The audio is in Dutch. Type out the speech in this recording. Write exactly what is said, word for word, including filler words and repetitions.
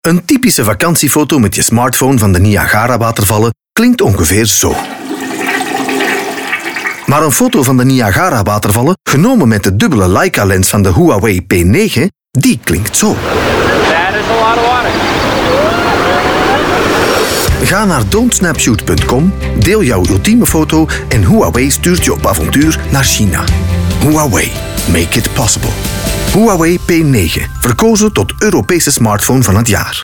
Een typische vakantiefoto met je smartphone van de Niagara-watervallen klinkt ongeveer zo. Maar een foto van de Niagara-watervallen, genomen met de dubbele Leica-lens van de Huawei P negen, die klinkt zo. That is a lot of water. Ga naar don't snapshoot punt com, deel jouw ultieme foto en Huawei stuurt je op avontuur naar China. Huawei. Make it possible. Huawei P negen, verkozen tot Europese smartphone van het jaar.